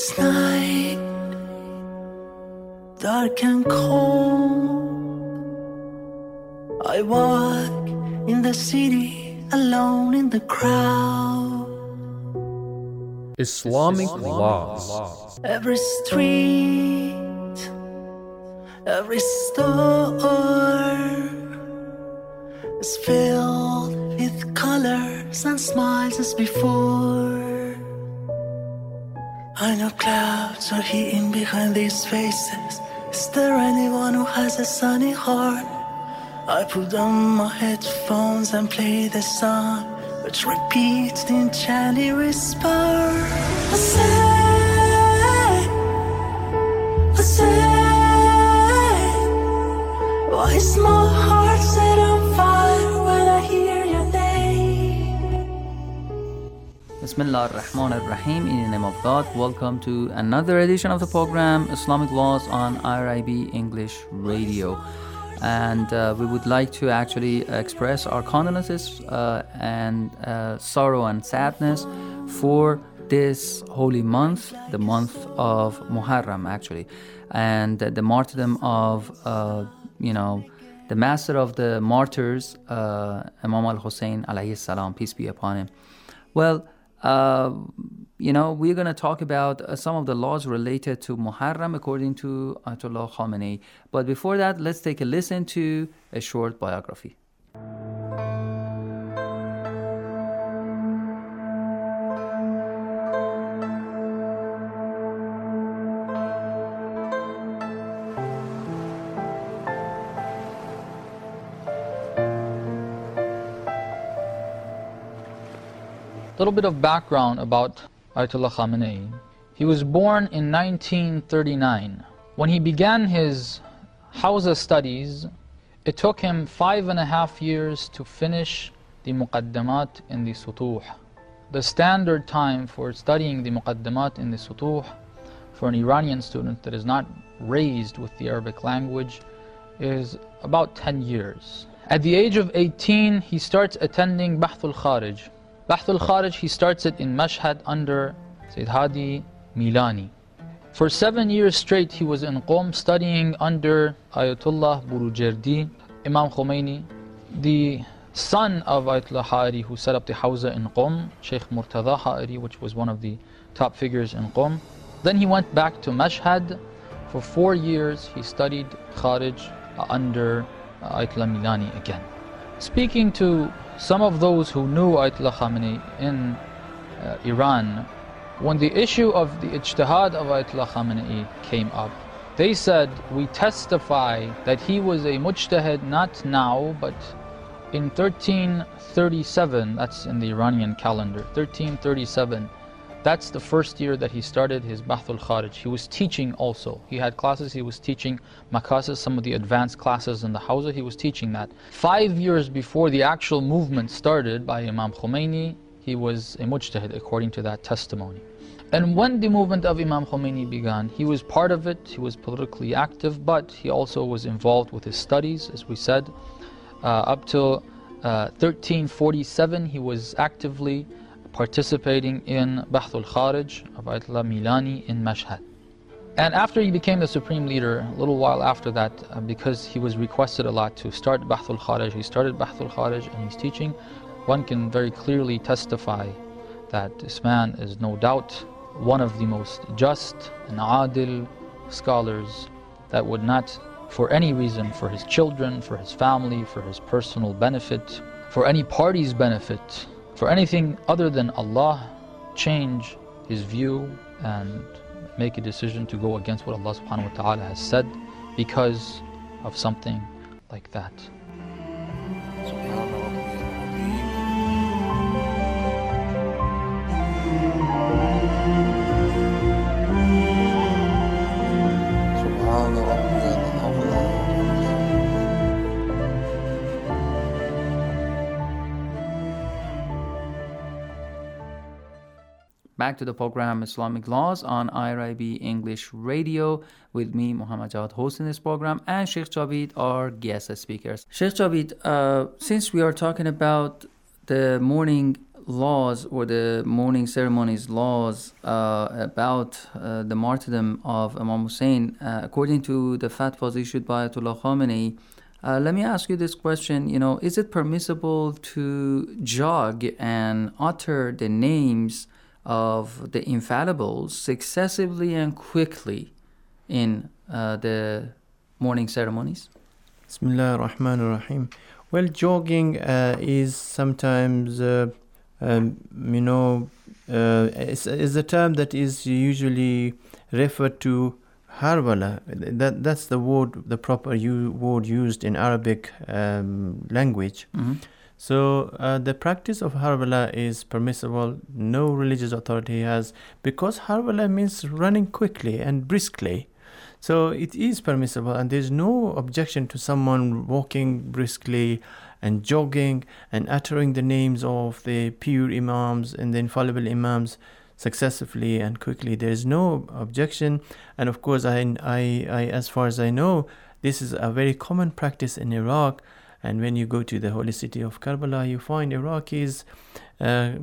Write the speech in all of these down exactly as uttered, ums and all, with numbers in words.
It's night, dark and cold. I walk in the city, alone in the crowd. Islamic laws. Every street, every store is filled with colors and smiles as before. I know clouds are hidden behind these faces. Is there anyone who has a sunny heart? I put on my headphones and play the song, which repeats in enchanting whisper. I say, I say, why is my heart set on fire when I hear your name? Bismillah ar-Rahman ar-Rahim. In the name of God, welcome to another edition of the program Islamic Laws on I R I B English Radio. And uh, we would like to actually express our condolences uh, and uh, sorrow and sadness for this holy month, the month of Muharram actually, and uh, the martyrdom of, uh, you know, the master of the martyrs, uh, Imam al-Hussein alayhi salam, peace be upon him. Well, uh, you know, we're going to talk about uh, some of the laws related to Muharram according to Ayatollah Khamenei. But before that, let's take a listen to a short biography. A little bit of background about Ayatollah Khamenei. He was born in nineteen thirty-nine. When he began his Hawza studies, it took him five and a half years to finish the Muqaddamat in the Sutuh. The standard time for studying the Muqaddamat in the Sutuh for an Iranian student that is not raised with the Arabic language is about ten years. At the age of eighteen, he starts attending Bahth al-Kharij. Bahth al-Kharij, he starts it in Mashhad under Sayyid Hadi Milani. For seven years straight, he was in Qom studying under Ayatollah Burujerdi, Imam Khomeini, the son of Ayatollah Ha'ari, who set up the Hawza in Qom, Sheikh Murtada Ha'ari, which was one of the top figures in Qom. Then he went back to Mashhad. For four years, he studied Kharij under Ayatollah Milani again. Speaking to some of those who knew Ayatollah Khamenei in uh, Iran, when the issue of the ijtihad of Ayatollah Khamenei came up, they said, we testify that he was a mujtahid not now, but in thirteen thirty-seven, that's in the Iranian calendar, thirteen thirty-seven, that's the first year that he started his Bahth al-Kharij. He was teaching also. He had classes, he was teaching Makasis, some of the advanced classes in the Hawza, he was teaching that. Five years before the actual movement started by Imam Khomeini, he was a mujtahid according to that testimony. And when the movement of Imam Khomeini began, he was part of it, he was politically active, but he also was involved with his studies, as we said. Uh, up till uh, thirteen forty-seven, he was actively participating in Bahth al-Kharij of Ayatollah Milani in Mashhad. And after he became the supreme leader, a little while after that, uh, because he was requested a lot to start Bahth al-Kharij, he started Bahth al-Kharij and he's teaching. One can very clearly testify that this man is no doubt one of the most just and adil scholars that would not, for any reason, for his children, for his family, for his personal benefit, for any party's benefit, for anything other than Allah, change his view and make a decision to go against what Allah subhanahu wa ta'ala has said because of something like that. Back to the program Islamic Laws on I R I B English Radio with me, Muhammad Jawad, hosting this program, and Sheikh Javid, our guest speakers. Sheikh Javid, uh, since we are talking about the mourning laws or the mourning ceremonies laws uh, about uh, the martyrdom of Imam Hussein, uh, according to the fatwas issued by Ayatollah Khamenei, uh, let me ask you this question. You know, is it permissible to jog and utter the names of the infallibles successively and quickly in uh, the mourning ceremonies? Bismillah ar-Rahman ar-Rahim. Well, jogging uh, is sometimes, uh, um, you know, uh, is, is a term that is usually referred to harwala. That that's the word, the proper u- word used in Arabic um, language. Mm-hmm. So uh, the practice of harwala is permissible. No religious authority has, because harwala means running quickly and briskly. So it is permissible, and there's no objection to someone walking briskly and jogging and uttering the names of the pure imams and the infallible imams successively and quickly. There is no objection. And of course, I, I, I, as far as I know, this is a very common practice in Iraq. And when you go to the holy city of Karbala, you find Iraqis uh,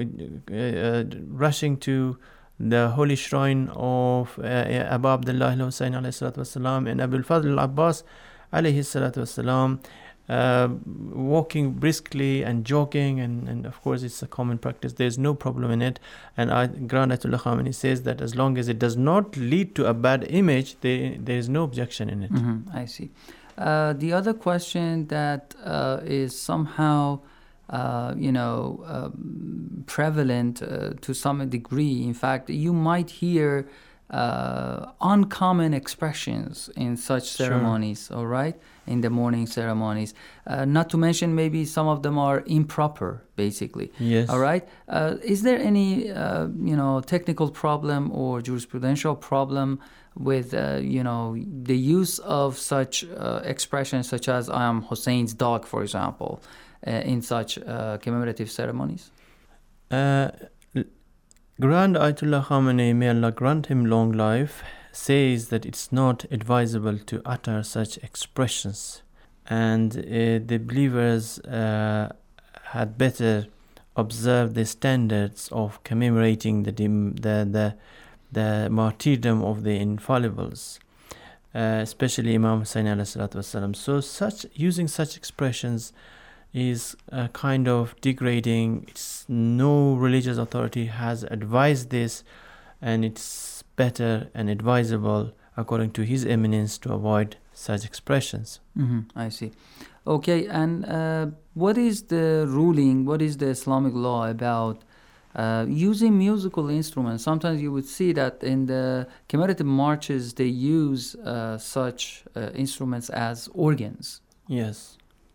uh, rushing to the holy shrine of uh, Abu Abdullah al-Husayn alayhi salatu wasalam and Abu al-Fadl al-Abbas alayhi salatu wasalam, uh, walking briskly and jogging, and, and of course it's a common practice. There's no problem in it, and I, Grand Ayatollah Khamenei says that as long as it does not lead to a bad image, there, there is no objection in it. Mm-hmm. I see. Uh, the other question that uh, is somehow Uh, you know, um, prevalent uh, to some degree. In fact, you might hear uh, uncommon expressions in such ceremonies, sure. All right, in the mourning ceremonies. Uh, not to mention maybe some of them are improper, basically. Yes. All right. Uh, is there any, uh, you know, technical problem or jurisprudential problem with, uh, you know, the use of such uh, expressions such as "I am Hussein's dog," for example? Uh, in such uh, commemorative ceremonies? Uh, Grand Ayatollah Khamenei, may Allah grant him long life, says that it's not advisable to utter such expressions, and uh, the believers uh, had better observe the standards of commemorating the the the, the martyrdom of the infallibles, uh, especially Imam Hussein alayhi salatu wasalam. So such using such expressions is a kind of degrading. It's, no religious authority has advised this, and it's better and advisable, according to His Eminence, to avoid such expressions. Mm-hmm. I see. Okay, and uh, what is the ruling, what is the Islamic law about uh, using musical instruments? Sometimes you would see that in the commemorative marches they use uh, such uh, instruments as organs. Yes.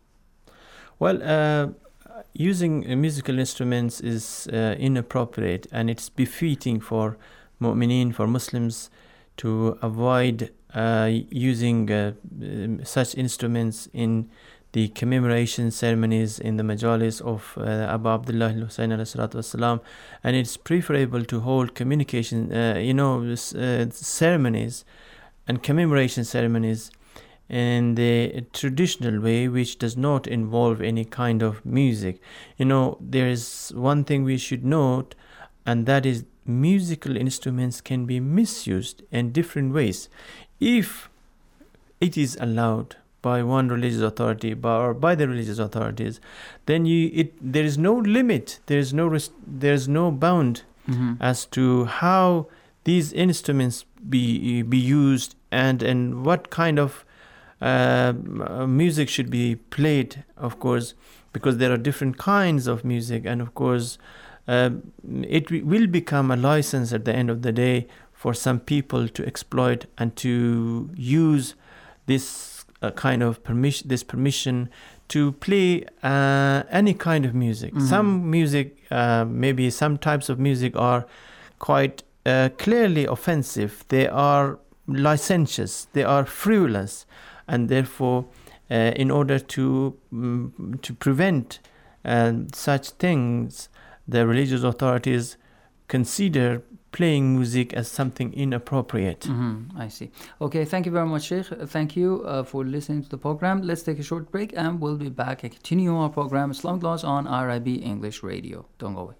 Well, uh, using uh, musical instruments is uh, inappropriate, and it's befitting for mu'mineen, for Muslims, to avoid uh, using uh, um, such instruments in the commemoration ceremonies, in the majalis of uh, Abu Abdullah al-Husayn alayhi salatu wasalam, and it's preferable to hold communication, uh, you know, uh, ceremonies and commemoration ceremonies in the traditional way, which does not involve any kind of music. You know, there is one thing we should note, and that is musical instruments can be misused in different ways. If it is allowed by one religious authority by, or by the religious authorities, then you it there is no limit, there is no rest, there is no bound mm-hmm. as to how these instruments be be used, and and what kind of Uh, music should be played, of course, because there are different kinds of music, and of course uh, it w- will become a license at the end of the day for some people to exploit and to use this uh, kind of permission, this permission to play uh, any kind of music. Mm-hmm. Some music, uh, maybe some types of music are quite uh, clearly offensive. They are licentious. They are frivolous. And therefore, uh, in order to um, to prevent uh, such things, the religious authorities consider playing music as something inappropriate. Mm-hmm. I see. Okay, thank you very much, Sheikh. Thank you uh, for listening to the program. Let's take a short break and we'll be back and continue our program Islamic Laws on R I B English Radio. Don't go away.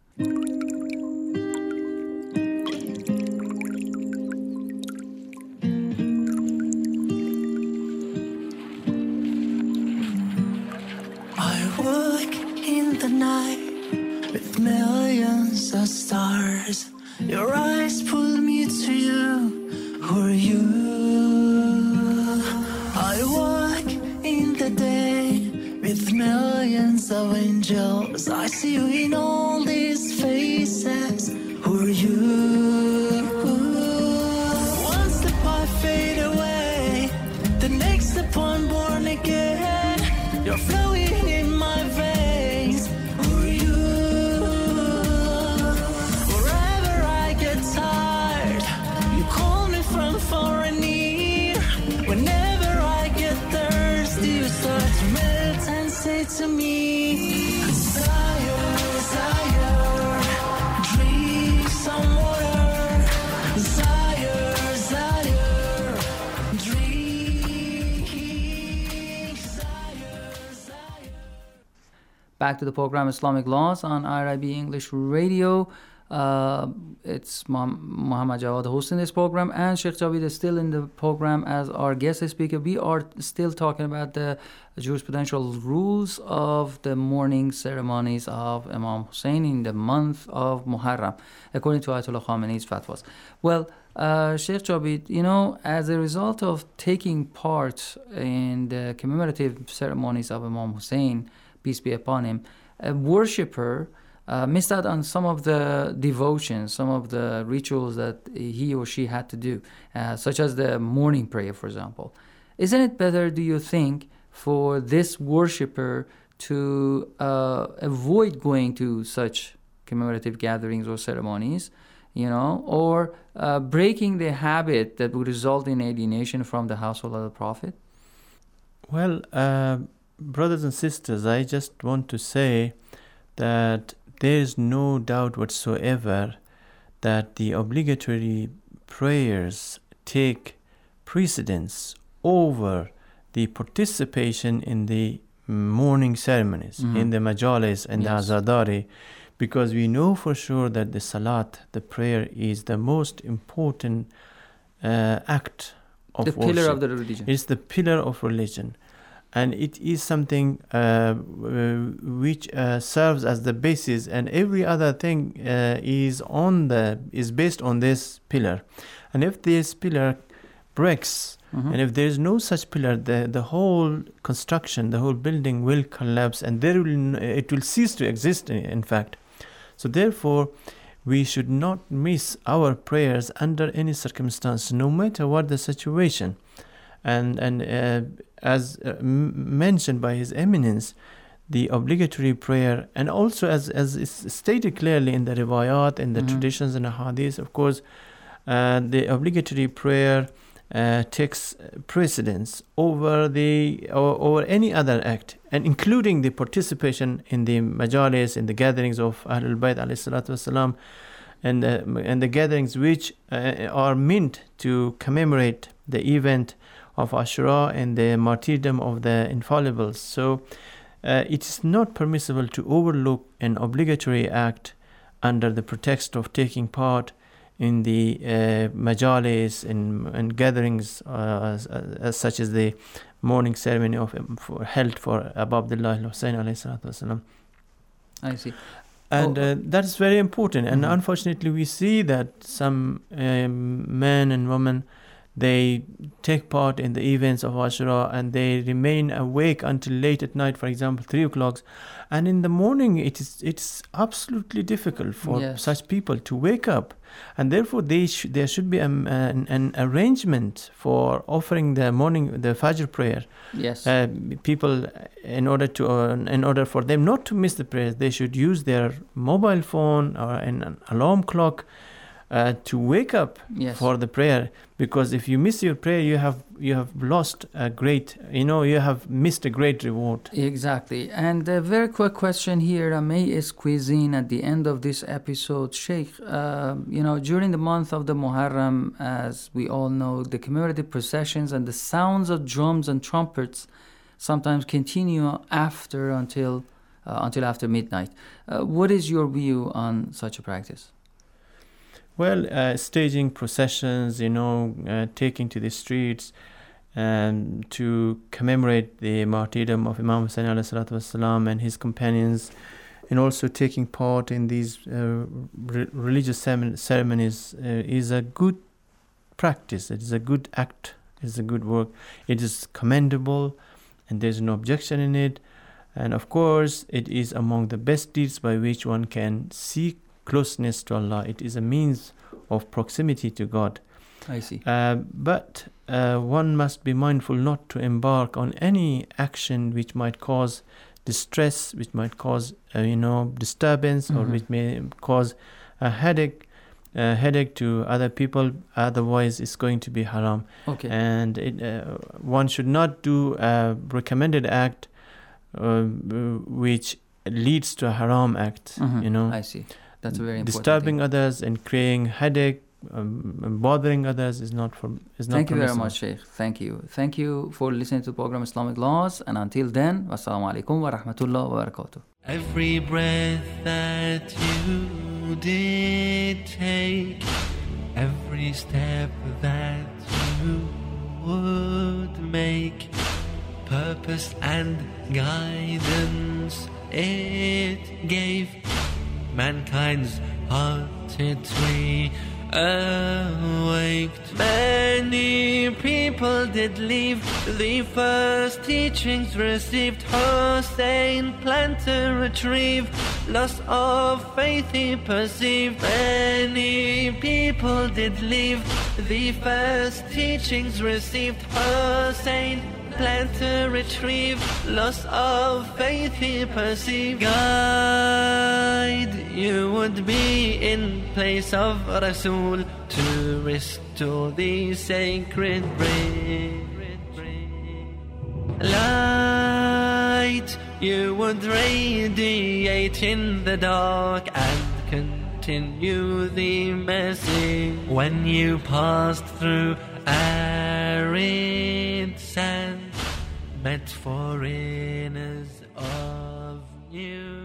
I walk in the night with millions of stars. Your eyes pull me to you. Who are you? I walk in the day with millions of angels. I see you in all these faces. Who are you? One step I fade away, the next step I'm born again. You're flowing in my veins. Who are you? Wherever I get tired, you call me from far and near. Whenever I get thirsty, you start to melt and say to me, Desire, desire, drink some water. Desire, desire, drink. Desire, desire. Back to the program Islamic Laws on R I B English Radio. Uh, it's Muhammad Jawad hosting this program, and Sheikh Javid is still in the program as our guest speaker. We are still talking about the jurisprudential rules of the mourning ceremonies of Imam Hussein in the month of Muharram, according to Ayatollah Khamenei's fatwas. Well, uh, Sheikh Javid, you know, as a result of taking part in the commemorative ceremonies of Imam Hussein, peace be upon him, a worshipper Uh, missed out on some of the devotions, some of the rituals that he or she had to do, uh, such as the morning prayer, for example. Isn't it better, do you think, for this worshipper to uh, avoid going to such commemorative gatherings or ceremonies, you know, or uh, breaking the habit that would result in alienation from the household of the Prophet? Well, uh, brothers and sisters, I just want to say that there is no doubt whatsoever that the obligatory prayers take precedence over the participation in the morning ceremonies, mm-hmm. in the majalis and yes. the azadari, because we know for sure that the salat, the prayer, is the most important uh, act of the worship. pillar of the religion. It's the pillar of religion. And it is something uh, which uh, serves as the basis, and every other thing uh, is on the is based on this pillar. And if this pillar breaks, mm-hmm. and if there is no such pillar, the the whole construction, the whole building will collapse, and there will it will cease to exist. In fact, so therefore, we should not miss our prayers under any circumstance, no matter what the situation. And and uh, as uh, m- mentioned by His Eminence, the obligatory prayer, and also as as is stated clearly in the riwayat and the mm-hmm. traditions and the hadith, of course, uh, the obligatory prayer uh, takes precedence over the or, over any other act, and including the participation in the majalis, in the gatherings of Ahlul Bayt alayhi salatu wasalam, and uh, and the gatherings which uh, are meant to commemorate the event of Ashura and the martyrdom of the infallibles. So uh, it is not permissible to overlook an obligatory act under the pretext of taking part in the uh, majalis and, and gatherings uh, as, as such as the morning ceremony of for, held for Abu Abdullah al-Hussein alayhi salatu wasalam. I see. And oh. uh, that's very important. And mm-hmm. unfortunately, we see that some um, men and women, they take part in the events of Ashura and they remain awake until late at night, for example, three o'clock. And in the morning, it is it's absolutely difficult for yes. such people to wake up. And therefore, they sh- there should be um, an, an arrangement for offering the morning, the Fajr prayer. Yes. Uh, people, in order to, uh, in order for them not to miss the prayers, they should use their mobile phone or an, an alarm clock uh, to wake up Yes. for the prayer, because if you miss your prayer, you have you have lost a great, you know, you have missed a great reward. Exactly. And a very quick question here, I may squeeze in at the end of this episode. Sheikh, uh, you know, during the month of the Muharram, as we all know, the commemorative processions and the sounds of drums and trumpets sometimes continue after until uh, until after midnight. Uh, what is your view on such a practice? Well, uh, staging processions, you know, uh, taking to the streets um, to commemorate the martyrdom of Imam Hussain alayhi salatu wassalam and his companions, and also taking part in these uh, re- religious ceremon- ceremonies uh, is a good practice. It is a good act. It is a good work. It is commendable, and there's no objection in it. And of course, it is among the best deeds by which one can seek closeness to Allah. It is a means of proximity to God. I see. Uh, but uh, one must be mindful not to embark on any action which might cause distress, which might cause, uh, you know, disturbance, or Mhm. which may cause a headache, a headache to other people. Otherwise, it's going to be haram. Okay. And it, uh, one should not do a recommended act uh, which leads to a haram act. Mhm. You know, I see. That's a very important disturbing thing. others and creating headache, um, and bothering others is not for is not Thank you very permissible. much, Sheikh. Thank you. Thank you for listening to the program Islamic Laws. And until then, wassalamu alaikum wa rahmatullah wa barakatuh. Every breath that you did take, every step that you would make, purpose and guidance it gave, mankind's hearted tree awaked. Many people did leave the first teachings received. Hussein planned to retrieve, loss of faith he perceived. Many people did leave the first teachings received. Hussein planned to retrieve, loss of faith he perceived. Guide you would be in place of Rasul to restore the sacred brain. Light you would radiate in the dark and continue the message. When you passed through arid sand, met foreigners of new